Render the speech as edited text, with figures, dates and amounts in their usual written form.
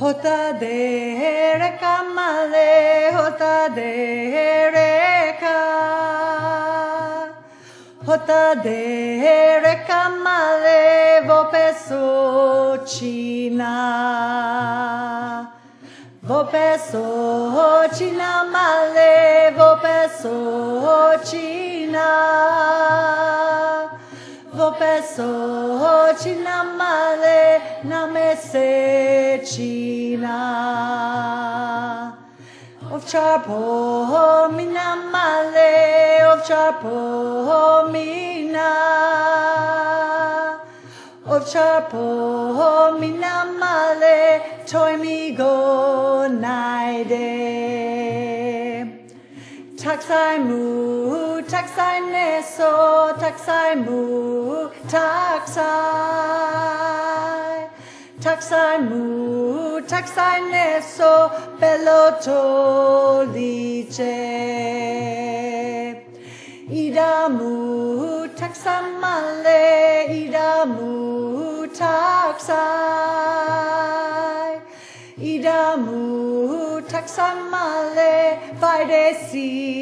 Hota de reka male, hota de reka. Hota de reka male, vopeso china. Vopeso china male, vopeso china. Vopeso china male, namese china. Ovcharpo mina male, ovcharpo mina. Ovcharpo mina male, toy mi go naide. Taksai mu, taksai neso, taksai mu, taksai. Taksai mu, taksai neso, peloto lice. Idamu, taksamale, idamu, taksai. Idamu, taksamale, vaidesi.